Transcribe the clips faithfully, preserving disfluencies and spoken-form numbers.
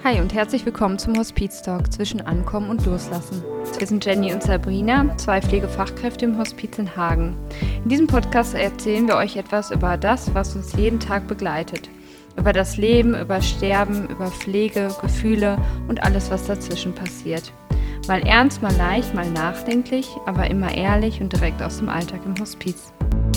Hi und herzlich willkommen zum Hospiz-Talk zwischen Ankommen und Loslassen. Wir sind Jenny und Sabrina, zwei Pflegefachkräfte im Hospiz in Hagen. In diesem Podcast erzählen wir euch etwas über das, was uns jeden Tag begleitet. Über das Leben, über Sterben, über Pflege, Gefühle und alles, was dazwischen passiert. Mal ernst, mal leicht, mal nachdenklich, aber immer ehrlich und direkt aus dem Alltag im Hospiz.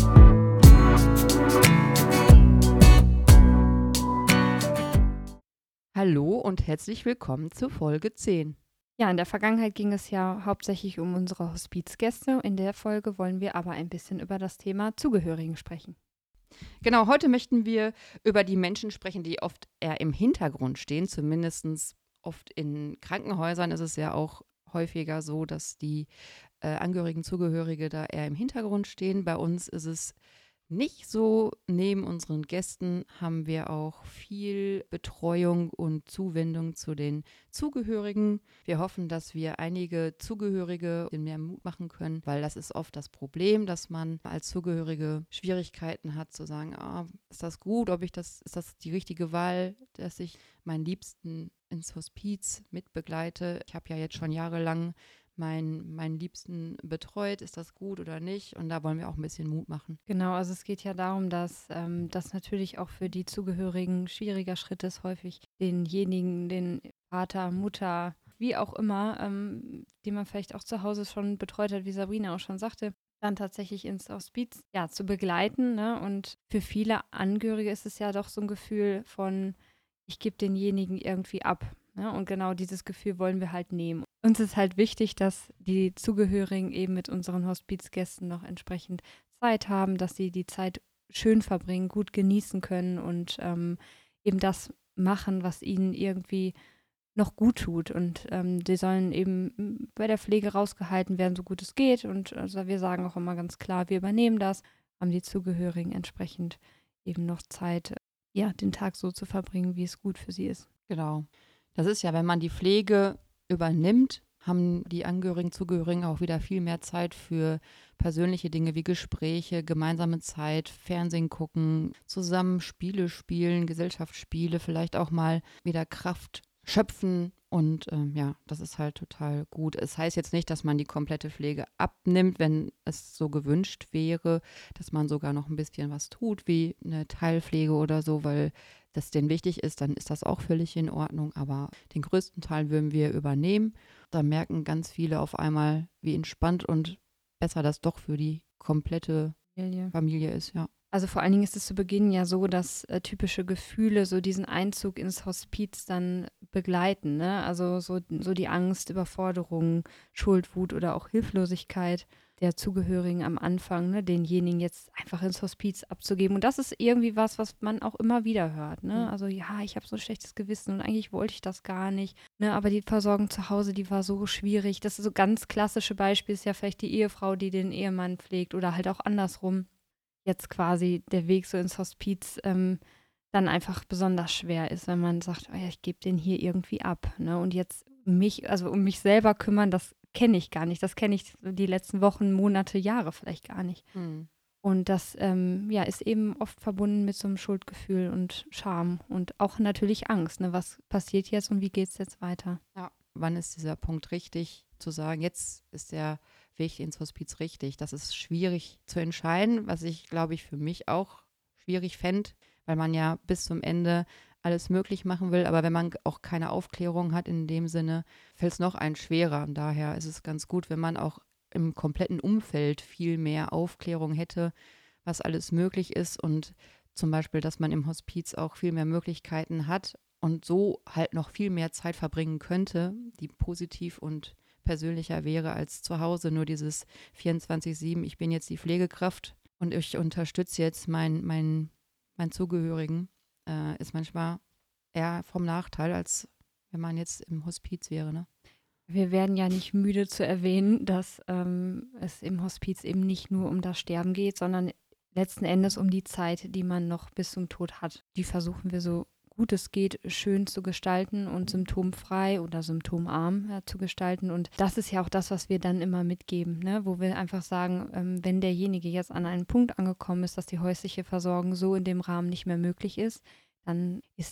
Hallo und herzlich willkommen zu Folge zehn. Ja, in der Vergangenheit ging es ja hauptsächlich um unsere Hospizgäste. In der Folge wollen wir aber ein bisschen über das Thema Zugehörigen sprechen. Genau, heute möchten wir über die Menschen sprechen, die oft eher im Hintergrund stehen. Zumindest oft in Krankenhäusern ist es ja auch häufiger so, dass die äh, Angehörigen, Zugehörige da eher im Hintergrund stehen. Bei uns ist es nicht so. Neben unseren Gästen haben wir auch viel Betreuung und Zuwendung zu den Zugehörigen. Wir hoffen, dass wir einige Zugehörige mehr Mut machen können, weil das ist oft das Problem, dass man als Zugehörige Schwierigkeiten hat zu sagen, ah, ist das gut, ob ich das, ist das die richtige Wahl, dass ich meinen Liebsten ins Hospiz mitbegleite. Ich habe ja jetzt schon jahrelang Mein, meinen Liebsten betreut, ist das gut oder nicht? Und da wollen wir auch ein bisschen Mut machen. Genau, also es geht ja darum, dass ähm, das natürlich auch für die Zugehörigen ein schwieriger Schritt ist, häufig denjenigen, den Vater, Mutter, wie auch immer, ähm, den man vielleicht auch zu Hause schon betreut hat, wie Sabrina auch schon sagte, dann tatsächlich ins Hospiz ja, zu begleiten. Ne? Und für viele Angehörige ist es ja doch so ein Gefühl von, ich gebe denjenigen irgendwie ab. Ja, und genau dieses Gefühl wollen wir halt nehmen. Uns ist halt wichtig, dass die Zugehörigen eben mit unseren Hospizgästen noch entsprechend Zeit haben, dass sie die Zeit schön verbringen, gut genießen können und ähm, eben das machen, was ihnen irgendwie noch gut tut. Und ähm, die sollen eben bei der Pflege rausgehalten werden, so gut es geht. Und also wir sagen auch immer ganz klar, wir übernehmen das, haben die Zugehörigen entsprechend eben noch Zeit, ja, den Tag so zu verbringen, wie es gut für sie ist. Genau. Das ist ja, wenn man die Pflege übernimmt, haben die Angehörigen, Zugehörigen auch wieder viel mehr Zeit für persönliche Dinge wie Gespräche, gemeinsame Zeit, Fernsehen gucken, zusammen Spiele spielen, Gesellschaftsspiele, vielleicht auch mal wieder Kraft schöpfen. Und ähm, ja, das ist halt total gut. Es heißt jetzt nicht, dass man die komplette Pflege abnimmt, wenn es so gewünscht wäre, dass man sogar noch ein bisschen was tut, wie eine Teilpflege oder so, weil das denen wichtig ist, dann ist das auch völlig in Ordnung. Aber den größten Teil würden wir übernehmen. Da merken ganz viele auf einmal, wie entspannt und besser das doch für die komplette Familie, Familie ist, ja. Also vor allen Dingen ist es zu Beginn ja so, dass äh, typische Gefühle so diesen Einzug ins Hospiz dann begleiten, ne? Also so, so die Angst, Überforderung, Schuld, Wut oder auch Hilflosigkeit der Zugehörigen am Anfang, ne? Denjenigen jetzt einfach ins Hospiz abzugeben. Und das ist irgendwie was, was man auch immer wieder hört, ne? Also ja, ich habe so ein schlechtes Gewissen und eigentlich wollte ich das gar nicht, ne? Aber die Versorgung zu Hause, die war so schwierig. Das ist so ganz klassische Beispiel, ist ja vielleicht die Ehefrau, die den Ehemann pflegt oder halt auch andersrum. Jetzt quasi der Weg so ins Hospiz ähm, dann einfach besonders schwer ist, wenn man sagt, oh ja, ich gebe den hier irgendwie ab. Ne? Und jetzt mich, also um mich selber kümmern, das kenne ich gar nicht. Das kenne ich die letzten Wochen, Monate, Jahre vielleicht gar nicht. Hm. Und das ähm, ja, ist eben oft verbunden mit so einem Schuldgefühl und Scham und auch natürlich Angst. Ne? Was passiert jetzt und wie geht es jetzt weiter? Ja. Wann ist dieser Punkt richtig zu sagen, jetzt ist der Weg ins Hospiz richtig? Das ist schwierig zu entscheiden, was ich, glaube ich, für mich auch schwierig fände, weil man ja bis zum Ende alles möglich machen will. Aber wenn man auch keine Aufklärung hat in dem Sinne, fällt es noch ein schwerer. Und daher ist es ganz gut, wenn man auch im kompletten Umfeld viel mehr Aufklärung hätte, was alles möglich ist. Und zum Beispiel, dass man im Hospiz auch viel mehr Möglichkeiten hat und so halt noch viel mehr Zeit verbringen könnte, die positiv und persönlicher wäre als zu Hause. Nur dieses vierundzwanzig sieben, ich bin jetzt die Pflegekraft und ich unterstütze jetzt meinen mein, mein Zugehörigen, äh, ist manchmal eher vom Nachteil, als wenn man jetzt im Hospiz wäre, ne? Wir werden ja nicht müde zu erwähnen, dass ähm, es im Hospiz eben nicht nur um das Sterben geht, sondern letzten Endes um die Zeit, die man noch bis zum Tod hat. Die versuchen wir so gut es geht, schön zu gestalten und symptomfrei oder symptomarm ja, zu gestalten. Und das ist ja auch das, was wir dann immer mitgeben, ne? Wo wir einfach sagen, ähm, wenn derjenige jetzt an einen Punkt angekommen ist, dass die häusliche Versorgung so in dem Rahmen nicht mehr möglich ist, dann ist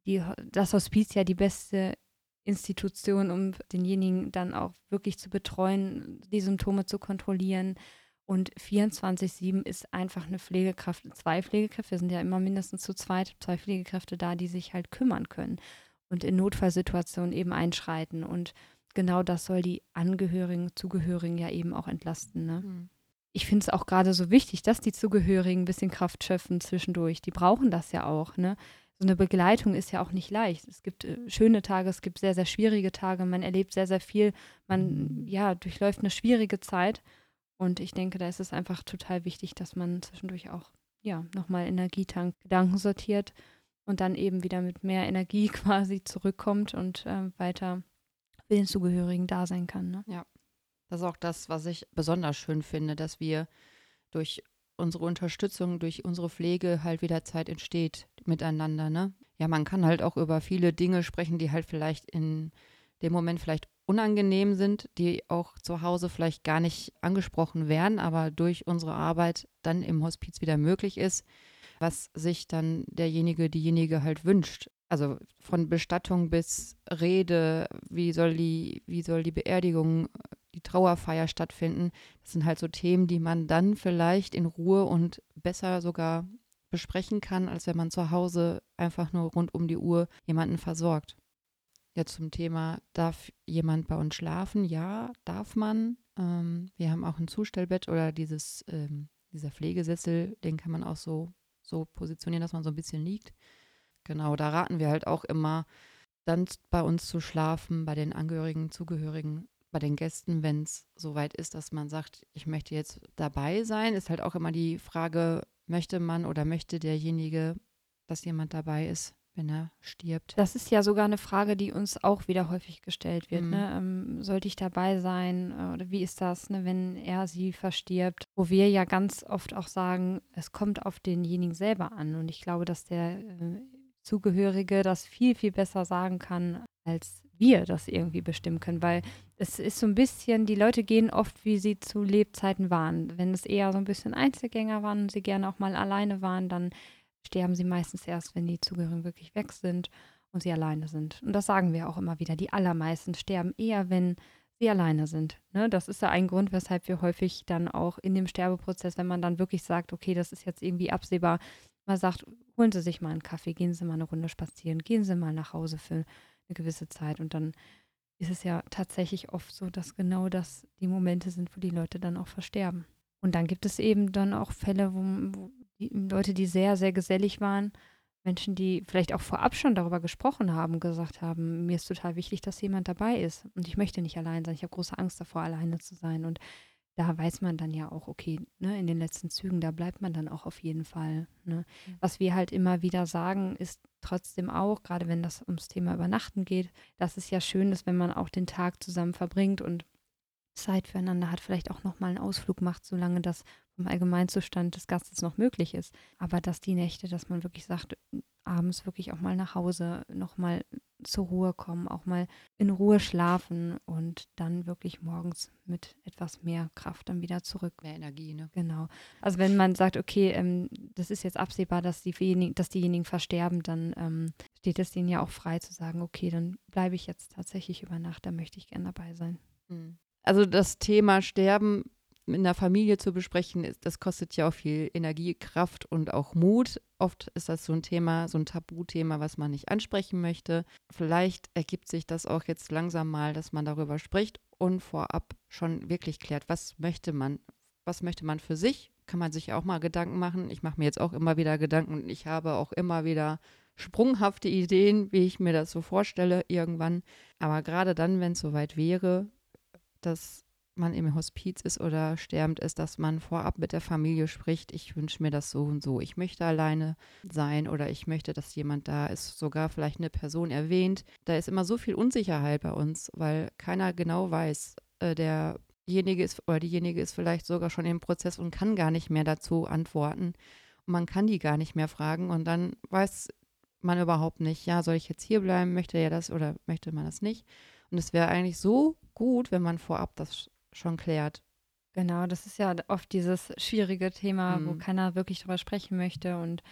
die, das Hospiz ja die beste Institution, um denjenigen dann auch wirklich zu betreuen, die Symptome zu kontrollieren. Und vierundzwanzig sieben ist einfach eine Pflegekraft, zwei Pflegekräfte, wir sind ja immer mindestens zu zweit, zwei Pflegekräfte da, die sich halt kümmern können und in Notfallsituationen eben einschreiten. Und genau das soll die Angehörigen, Zugehörigen ja eben auch entlasten. Ne? Mhm. Ich finde es auch gerade so wichtig, dass die Zugehörigen ein bisschen Kraft schöpfen zwischendurch. Die brauchen das ja auch. Ne? So eine Begleitung ist ja auch nicht leicht. Es gibt äh, schöne Tage, es gibt sehr, sehr schwierige Tage. Man erlebt sehr, sehr viel. Man ja, durchläuft eine schwierige Zeit. Und ich denke, da ist es einfach total wichtig, dass man zwischendurch auch ja, nochmal Energietank, Gedanken sortiert und dann eben wieder mit mehr Energie quasi zurückkommt und äh, weiter für den Zugehörigen da sein kann. Ne? Ja, das ist auch das, was ich besonders schön finde, dass wir durch unsere Unterstützung, durch unsere Pflege halt wieder Zeit entsteht miteinander, ne? Ja, man kann halt auch über viele Dinge sprechen, die halt vielleicht in dem Moment vielleicht unangenehm sind, die auch zu Hause vielleicht gar nicht angesprochen werden, aber durch unsere Arbeit dann im Hospiz wieder möglich ist, was sich dann derjenige, diejenige halt wünscht. Also von Bestattung bis Rede, wie soll die, wie soll die Beerdigung, die Trauerfeier stattfinden. Das sind halt so Themen, die man dann vielleicht in Ruhe und besser sogar besprechen kann, als wenn man zu Hause einfach nur rund um die Uhr jemanden versorgt. Jetzt zum Thema, darf jemand bei uns schlafen? Ja, darf man. Ähm, wir haben auch ein Zustellbett oder dieses, ähm, dieser Pflegesessel, den kann man auch so, so positionieren, dass man so ein bisschen liegt. Genau, da raten wir halt auch immer, dann bei uns zu schlafen, bei den Angehörigen, Zugehörigen, bei den Gästen, wenn es soweit ist, dass man sagt, ich möchte jetzt dabei sein, ist halt auch immer die Frage, möchte man oder möchte derjenige, dass jemand dabei ist, wenn er stirbt. Das ist ja sogar eine Frage, die uns auch wieder häufig gestellt wird. Mhm. Ne? Ähm, sollte ich dabei sein? Äh, Oder wie ist das, ne, wenn er sie verstirbt? Wo wir ja ganz oft auch sagen, es kommt auf denjenigen selber an. Und ich glaube, dass der äh, Zugehörige das viel, viel besser sagen kann, als wir das irgendwie bestimmen können. Weil es ist so ein bisschen, die Leute gehen oft, wie sie zu Lebzeiten waren. Wenn es eher so ein bisschen Einzelgänger waren und sie gerne auch mal alleine waren, dann sterben sie meistens erst, wenn die Zugehörigen wirklich weg sind und sie alleine sind. Und das sagen wir auch immer wieder. Die allermeisten sterben eher, wenn sie alleine sind. Ne? Das ist ja ein Grund, weshalb wir häufig dann auch in dem Sterbeprozess, wenn man dann wirklich sagt, okay, das ist jetzt irgendwie absehbar, man sagt, holen Sie sich mal einen Kaffee, gehen Sie mal eine Runde spazieren, gehen Sie mal nach Hause für eine gewisse Zeit. Und dann ist es ja tatsächlich oft so, dass genau das die Momente sind, wo die Leute dann auch versterben. Und dann gibt es eben dann auch Fälle, wo, wo die Leute, die sehr, sehr gesellig waren, Menschen, die vielleicht auch vorab schon darüber gesprochen haben, gesagt haben, mir ist total wichtig, dass jemand dabei ist und ich möchte nicht allein sein, ich habe große Angst davor, alleine zu sein. Und da weiß man dann ja auch, okay, ne, in den letzten Zügen, da bleibt man dann auch auf jeden Fall. Ne. Mhm. Was wir halt immer wieder sagen, ist trotzdem auch, gerade wenn das ums Thema Übernachten geht, dass es ja schön ist, wenn man auch den Tag zusammen verbringt und Zeit füreinander hat, vielleicht auch nochmal einen Ausflug macht, solange das vom Allgemeinzustand des Gastes noch möglich ist. Aber dass die Nächte, dass man wirklich sagt, abends wirklich auch mal nach Hause, nochmal zur Ruhe kommen, auch mal in Ruhe schlafen und dann wirklich morgens mit etwas mehr Kraft dann wieder zurück. Mehr Energie, ne? Genau. Also wenn man sagt, okay, ähm, das ist jetzt absehbar, dass, die, dass diejenigen versterben, dann ähm, steht es denen ja auch frei zu sagen, okay, dann bleibe ich jetzt tatsächlich über Nacht, da möchte ich gerne dabei sein. Mhm. Also das Thema Sterben in der Familie zu besprechen, ist, das kostet ja auch viel Energie, Kraft und auch Mut. Oft ist das so ein Thema, so ein Tabuthema, was man nicht ansprechen möchte. Vielleicht ergibt sich das auch jetzt langsam mal, dass man darüber spricht und vorab schon wirklich klärt, was möchte man, was möchte man für sich? Kann man sich auch mal Gedanken machen. Ich mache mir jetzt auch immer wieder Gedanken und ich habe auch immer wieder sprunghafte Ideen, wie ich mir das so vorstelle irgendwann. Aber gerade dann, wenn es soweit wäre, dass man im Hospiz ist oder sterbend ist, dass man vorab mit der Familie spricht, ich wünsche mir das so und so. Ich möchte alleine sein oder ich möchte, dass jemand da ist, sogar vielleicht eine Person erwähnt. Da ist immer so viel Unsicherheit bei uns, weil keiner genau weiß, äh, derjenige ist oder diejenige ist vielleicht sogar schon im Prozess und kann gar nicht mehr dazu antworten. Und man kann die gar nicht mehr fragen und dann weiß man überhaupt nicht, ja, soll ich jetzt hier bleiben, möchte er das oder möchte man das nicht? Und es wäre eigentlich so gut, wenn man vorab das schon klärt. Genau, das ist ja oft dieses schwierige Thema, wo Mhm. keiner wirklich drüber sprechen möchte. Und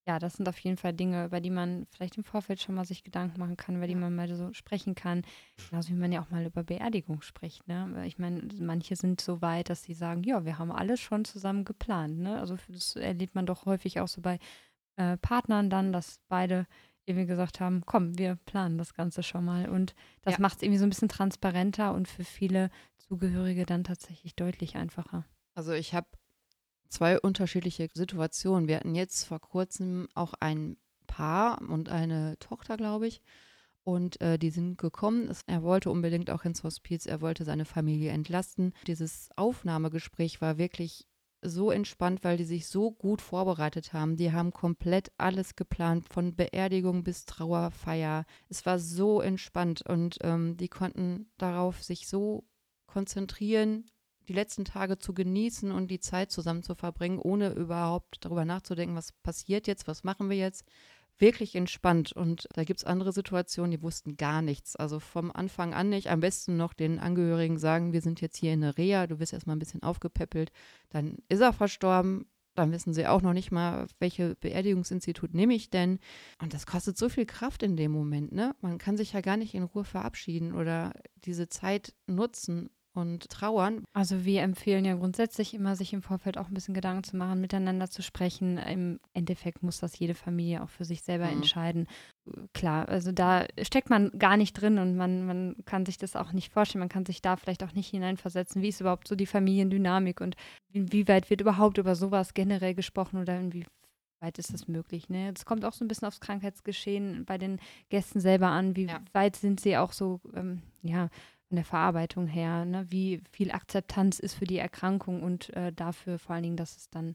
Ja, das sind auf jeden Fall Dinge, über die man vielleicht im Vorfeld schon mal sich Gedanken machen kann, über die Ja. man mal so sprechen kann. Genauso wie man ja auch mal über Beerdigung spricht, ne? Weil ich meine, manche sind so weit, dass sie sagen, ja, wir haben alles schon zusammen geplant, ne? Also das erlebt man doch häufig auch so bei äh, Partnern dann, dass beide irgendwie gesagt haben, komm, wir planen das Ganze schon mal. Und das Ja. macht es irgendwie so ein bisschen transparenter und für viele Zugehörige dann tatsächlich deutlich einfacher. Also ich habe zwei unterschiedliche Situationen. Wir hatten jetzt vor kurzem auch ein Paar und eine Tochter, glaube ich. Und äh, die sind gekommen. Es, er wollte unbedingt auch ins Hospiz. Er wollte seine Familie entlasten. Dieses Aufnahmegespräch war wirklich so entspannt, weil die sich so gut vorbereitet haben. Die haben komplett alles geplant, von Beerdigung bis Trauerfeier. Es war so entspannt und ähm, die konnten darauf sich so konzentrieren, die letzten Tage zu genießen und die Zeit zusammen zu verbringen, ohne überhaupt darüber nachzudenken, was passiert jetzt, was machen wir jetzt. Wirklich entspannt. Und da gibt es andere Situationen, die wussten gar nichts. Also vom Anfang an nicht. Am besten noch den Angehörigen sagen, wir sind jetzt hier in der Reha, du wirst erstmal ein bisschen aufgepäppelt. Dann ist er verstorben. Dann wissen sie auch noch nicht mal, welche Beerdigungsinstitut nehme ich denn. Und das kostet so viel Kraft in dem Moment, ne? Man kann sich ja gar nicht in Ruhe verabschieden oder diese Zeit nutzen und trauern. Also wir empfehlen ja grundsätzlich immer, sich im Vorfeld auch ein bisschen Gedanken zu machen, miteinander zu sprechen. Im Endeffekt muss das jede Familie auch für sich selber Mhm. entscheiden. Klar, also da steckt man gar nicht drin und man, man kann sich das auch nicht vorstellen. Man kann sich da vielleicht auch nicht hineinversetzen. Wie ist überhaupt so die Familiendynamik und inwieweit wird überhaupt über sowas generell gesprochen oder inwieweit ist das möglich? Ne? Das kommt auch so ein bisschen aufs Krankheitsgeschehen bei den Gästen selber an. Wie Ja. weit sind sie auch so, ähm, ja, von der Verarbeitung her, ne? Wie viel Akzeptanz ist für die Erkrankung und äh, dafür vor allen Dingen, dass es dann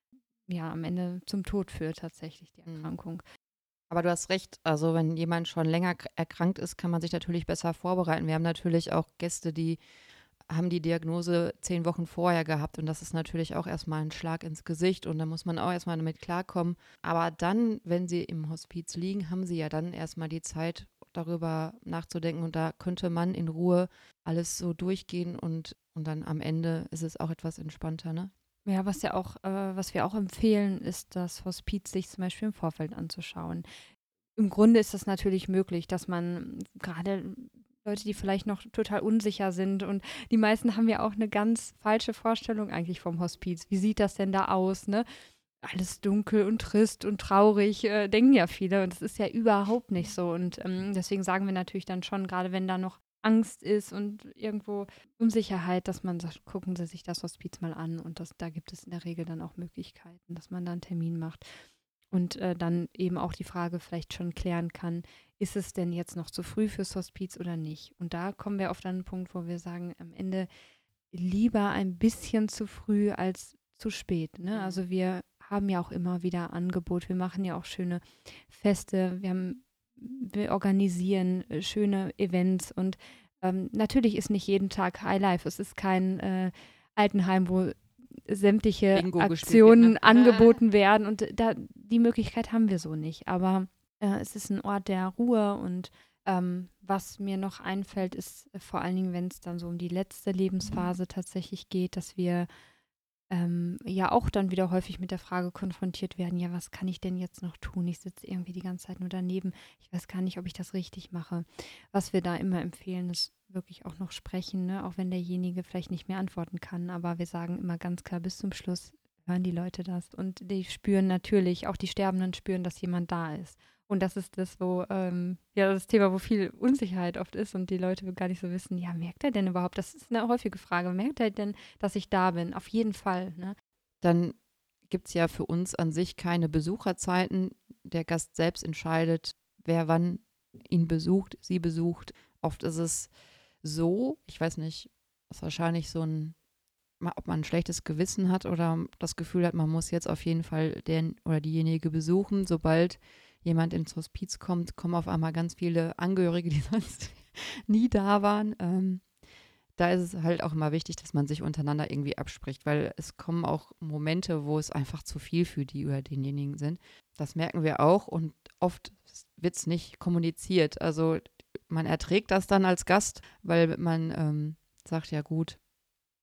ja am Ende zum Tod führt, tatsächlich die Mhm. Erkrankung. Aber du hast recht, also wenn jemand schon länger k- erkrankt ist, kann man sich natürlich besser vorbereiten. Wir haben natürlich auch Gäste, die haben die Diagnose zehn Wochen vorher gehabt und das ist natürlich auch erstmal ein Schlag ins Gesicht und da muss man auch erstmal damit klarkommen. Aber dann, wenn sie im Hospiz liegen, haben sie ja dann erstmal die Zeit, darüber nachzudenken und da könnte man in Ruhe alles so durchgehen und, und dann am Ende ist es auch etwas entspannter, ne? Ja, was ja auch, äh, was wir auch empfehlen, ist das Hospiz sich zum Beispiel im Vorfeld anzuschauen. Im Grunde ist das natürlich möglich, dass man gerade Leute, die vielleicht noch total unsicher sind und die meisten haben ja auch eine ganz falsche Vorstellung eigentlich vom Hospiz. Wie sieht das denn da aus, ne? Alles dunkel und trist und traurig, äh, denken ja viele. Und das ist ja überhaupt nicht so. Und ähm, deswegen sagen wir natürlich dann schon, gerade wenn da noch Angst ist und irgendwo Unsicherheit, dass man sagt, gucken Sie sich das Hospiz mal an. Und das, da gibt es in der Regel dann auch Möglichkeiten, dass man da einen Termin macht. Und äh, dann eben auch die Frage vielleicht schon klären kann, ist es denn jetzt noch zu früh fürs Hospiz oder nicht? Und da kommen wir auf einen Punkt, wo wir sagen, am Ende lieber ein bisschen zu früh als zu spät. Ne? Mhm. Also wir haben ja auch immer wieder Angebot, wir machen ja auch schöne Feste, wir haben, wir organisieren äh, schöne Events und ähm, natürlich ist nicht jeden Tag Highlife. Es ist kein äh, Altenheim, wo sämtliche Bingo gespielt wird, Aktionen ne? angeboten werden und da die Möglichkeit haben wir so nicht. Aber äh, es ist ein Ort der Ruhe und ähm, was mir noch einfällt, ist äh, vor allen Dingen, wenn es dann so um die letzte Lebensphase tatsächlich geht, dass wir ähm, ja auch dann wieder häufig mit der Frage konfrontiert werden, ja, was kann ich denn jetzt noch tun? Ich sitze irgendwie die ganze Zeit nur daneben. Ich weiß gar nicht, ob ich das richtig mache. Was wir da immer empfehlen, ist wirklich auch noch sprechen, ne? Auch wenn derjenige vielleicht nicht mehr antworten kann. Aber wir sagen immer ganz klar, bis zum Schluss hören die Leute das. Und die spüren natürlich, auch die Sterbenden spüren, dass jemand da ist. Und das ist das, wo, ähm, ja, das Thema, wo viel Unsicherheit oft ist und die Leute gar nicht so wissen, ja, merkt er denn überhaupt? Das ist eine häufige Frage. Merkt er denn, dass ich da bin? Auf jeden Fall, ne? Dann gibt es ja für uns an sich keine Besucherzeiten. Der Gast selbst entscheidet, wer wann ihn besucht, sie besucht. Oft ist es so, ich weiß nicht, ist wahrscheinlich so ein, ma- ob man ein schlechtes Gewissen hat oder das Gefühl hat, man muss jetzt auf jeden Fall den oder diejenige besuchen. Sobald jemand ins Hospiz kommt, kommen auf einmal ganz viele Angehörige, die sonst nie da waren. Ähm, da ist es halt auch immer wichtig, dass man sich untereinander irgendwie abspricht, weil es kommen auch Momente, wo es einfach zu viel für die oder denjenigen sind. Das merken wir auch und oft wird es nicht kommuniziert. Also man erträgt das dann als Gast, weil man ähm, sagt, ja gut,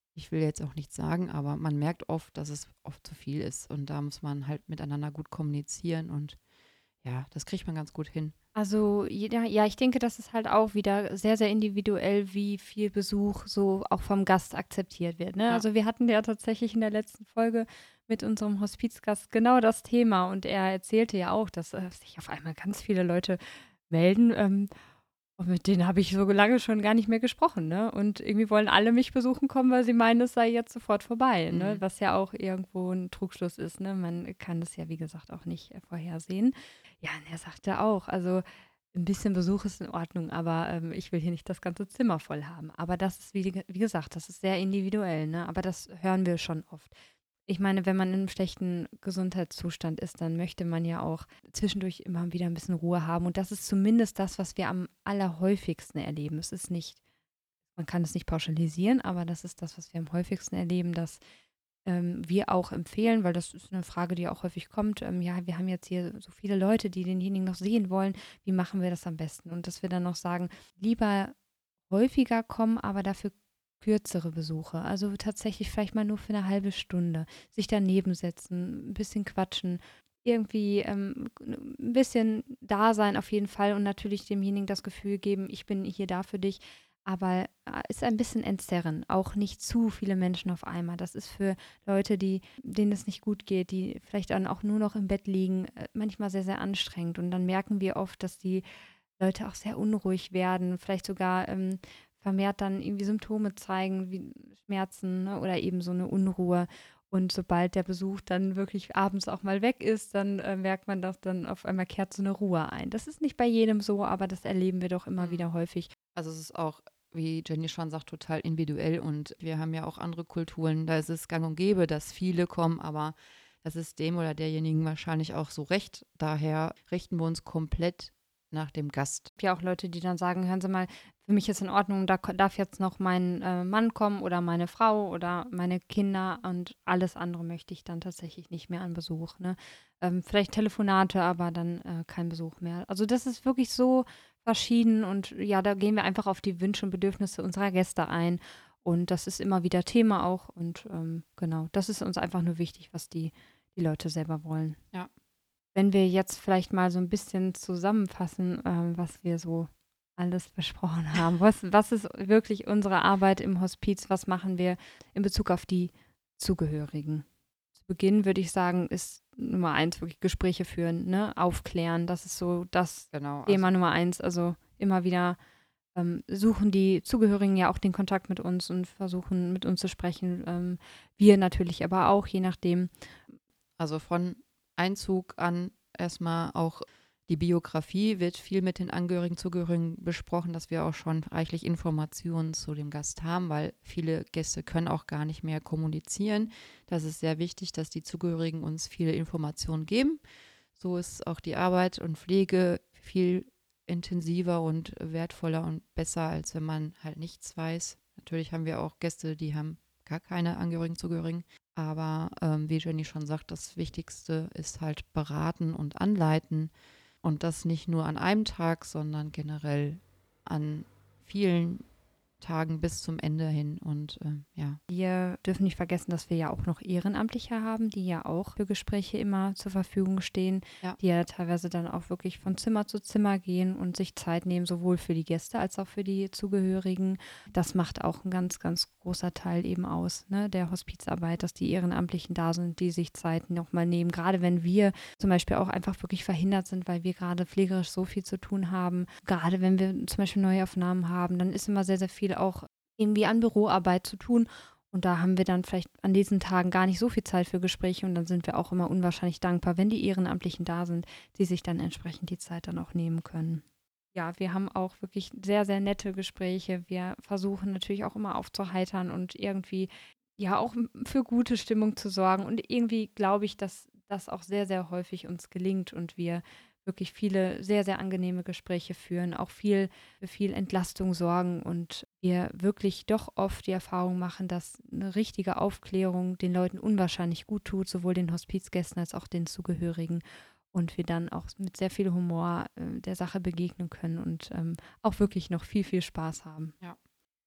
Ich will jetzt auch nichts sagen, aber man merkt oft, dass es oft zu viel ist. Und da muss man halt miteinander gut kommunizieren und ja, das kriegt man ganz gut hin. Also jeder, ja, ich denke, das ist halt auch wieder sehr, sehr individuell, wie viel Besuch so auch vom Gast akzeptiert wird. Ne? Ja. Also wir hatten ja tatsächlich in der letzten Folge mit unserem Hospizgast genau das Thema und er erzählte ja auch, dass äh, sich auf einmal ganz viele Leute melden. Ähm, und mit denen habe ich so lange schon gar nicht mehr gesprochen, ne? Und irgendwie wollen alle mich besuchen kommen, weil sie meinen, es sei jetzt sofort vorbei, ne? Mhm. Was ja auch irgendwo ein Trugschluss ist, ne? Man kann das ja, wie gesagt, auch nicht äh, vorhersehen. Ja, und er sagte auch, also ein bisschen Besuch ist in Ordnung, aber ähm, ich will hier nicht das ganze Zimmer voll haben. Aber das ist, wie, ge- wie gesagt, das ist sehr individuell, ne? Aber das hören wir schon oft. Ich meine, wenn man in einem schlechten Gesundheitszustand ist, dann möchte man ja auch zwischendurch immer wieder ein bisschen Ruhe haben. Und das ist zumindest das, was wir am allerhäufigsten erleben. Es ist nicht, man kann es nicht pauschalisieren, aber das ist das, was wir am häufigsten erleben, dass ähm, wir auch empfehlen, weil das ist eine Frage, die auch häufig kommt. Ähm, ja, wir haben jetzt hier so viele Leute, die denjenigen noch sehen wollen. Wie machen wir das am besten? Und dass wir dann noch sagen, lieber häufiger kommen, aber dafür kürzere Besuche. Also tatsächlich vielleicht mal nur für eine halbe Stunde. Sich daneben setzen, ein bisschen quatschen, irgendwie ähm, ein bisschen da sein auf jeden Fall und natürlich demjenigen das Gefühl geben, ich bin hier da für dich. Aber äh, ist ein bisschen entzerren, auch nicht zu viele Menschen auf einmal. Das ist für Leute, die, denen es nicht gut geht, die vielleicht dann auch nur noch im Bett liegen, äh, manchmal sehr, sehr anstrengend. Und dann merken wir oft, dass die Leute auch sehr unruhig werden, vielleicht sogar ähm, vermehrt dann irgendwie Symptome zeigen, wie Schmerzen, ne, oder eben so eine Unruhe. Und sobald der Besuch dann wirklich abends auch mal weg ist, dann äh, merkt man, dass dann auf einmal kehrt so eine Ruhe ein. Das ist nicht bei jedem so, aber das erleben wir doch immer Mhm. wieder häufig. Also es ist auch, wie Jenny schon sagt, total individuell und wir haben ja auch andere Kulturen, da ist es gang und gäbe, dass viele kommen, aber das ist dem oder derjenigen wahrscheinlich auch so recht. Daher richten wir uns komplett nach dem Gast. Ja, auch Leute, die dann sagen, hören Sie mal, für mich ist in Ordnung, da ko- darf jetzt noch mein äh, Mann kommen oder meine Frau oder meine Kinder und alles andere möchte ich dann tatsächlich nicht mehr an Besuch. Ne? Ähm, vielleicht Telefonate, aber dann äh, kein Besuch mehr. Also das ist wirklich so verschieden und ja, da gehen wir einfach auf die Wünsche und Bedürfnisse unserer Gäste ein und das ist immer wieder Thema auch und ähm, genau, das ist uns einfach nur wichtig, was die, die Leute selber wollen. Ja. Wenn wir jetzt vielleicht mal so ein bisschen zusammenfassen, ähm, was wir so alles besprochen haben. Was, was ist wirklich unsere Arbeit im Hospiz? Was machen wir in Bezug auf die Zugehörigen? Zu Beginn würde ich sagen, ist Nummer eins wirklich Gespräche führen, ne? Aufklären. Das ist so das Genau. Thema Also, Nummer eins. Also immer wieder ähm, suchen die Zugehörigen ja auch den Kontakt mit uns und versuchen mit uns zu sprechen. Ähm, wir natürlich aber auch, je nachdem. also von Einzug an erstmal auch die Biografie wird viel mit den Angehörigen, Zugehörigen besprochen, dass wir auch schon reichlich Informationen zu dem Gast haben, weil viele Gäste können auch gar nicht mehr kommunizieren. Das ist sehr wichtig, dass die Zugehörigen uns viele Informationen geben. So ist auch die Arbeit und Pflege viel intensiver und wertvoller und besser, als wenn man halt nichts weiß. Natürlich haben wir auch Gäste, die haben gar keine Angehörigen, Zugehörigen. Aber ähm, wie Jenny schon sagt, das Wichtigste ist halt beraten und anleiten. Und das nicht nur an einem Tag, sondern generell an vielen Tagen bis zum Ende hin. Und ähm, ja. Wir dürfen nicht vergessen, dass wir ja auch noch Ehrenamtliche haben, die ja auch für Gespräche immer zur Verfügung stehen, Ja. die ja teilweise dann auch wirklich von Zimmer zu Zimmer gehen und sich Zeit nehmen, sowohl für die Gäste als auch für die Zugehörigen. Das macht auch ein ganz, ganz großer Teil eben aus, ne, der Hospizarbeit, dass die Ehrenamtlichen da sind, die sich Zeit nochmal nehmen. Gerade wenn wir zum Beispiel auch einfach wirklich verhindert sind, weil wir gerade pflegerisch so viel zu tun haben. Gerade wenn wir zum Beispiel Neuaufnahmen haben, dann ist immer sehr, sehr viel auch irgendwie an Büroarbeit zu tun. Und da haben wir dann vielleicht an diesen Tagen gar nicht so viel Zeit für Gespräche und dann sind wir auch immer unwahrscheinlich dankbar, wenn die Ehrenamtlichen da sind, die sich dann entsprechend die Zeit dann auch nehmen können. Ja, wir haben auch wirklich sehr, sehr nette Gespräche. Wir versuchen natürlich auch immer aufzuheitern und irgendwie ja auch für gute Stimmung zu sorgen. Und irgendwie glaube ich, dass das auch sehr, sehr häufig uns gelingt und wir wirklich viele sehr, sehr angenehme Gespräche führen, auch viel für viel Entlastung sorgen und wir wirklich doch oft die Erfahrung machen, dass eine richtige Aufklärung den Leuten unwahrscheinlich gut tut, sowohl den Hospizgästen als auch den Zugehörigen und wir dann auch mit sehr viel Humor äh, der Sache begegnen können und ähm, auch wirklich noch viel, viel Spaß haben. Ja.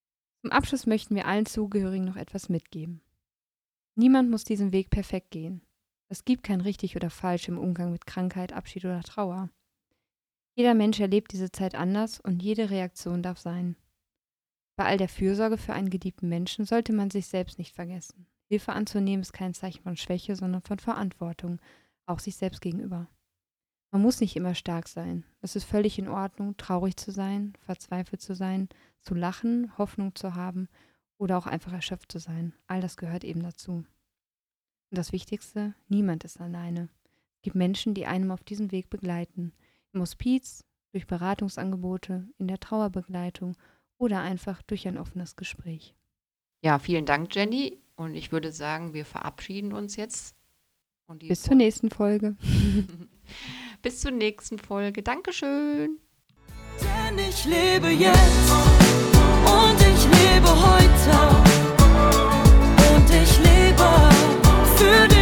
Zum Abschluss möchten wir allen Zugehörigen noch etwas mitgeben. Niemand muss diesen Weg perfekt gehen. Es gibt kein richtig oder falsch im Umgang mit Krankheit, Abschied oder Trauer. Jeder Mensch erlebt diese Zeit anders und jede Reaktion darf sein. Bei all der Fürsorge für einen geliebten Menschen sollte man sich selbst nicht vergessen. Hilfe anzunehmen ist kein Zeichen von Schwäche, sondern von Verantwortung, auch sich selbst gegenüber. Man muss nicht immer stark sein. Es ist völlig in Ordnung, traurig zu sein, verzweifelt zu sein, zu lachen, Hoffnung zu haben oder auch einfach erschöpft zu sein. All das gehört eben dazu. Und das Wichtigste, niemand ist alleine. Es gibt Menschen, die einem auf diesem Weg begleiten. Im Hospiz, durch Beratungsangebote, in der Trauerbegleitung oder einfach durch ein offenes Gespräch. Ja, vielen Dank, Jenny. Und ich würde sagen, wir verabschieden uns jetzt. Und die Bis zur nächsten Folge. Bis zur nächsten Folge. Dankeschön. Denn ich lebe jetzt und ich lebe heute und ich lebe für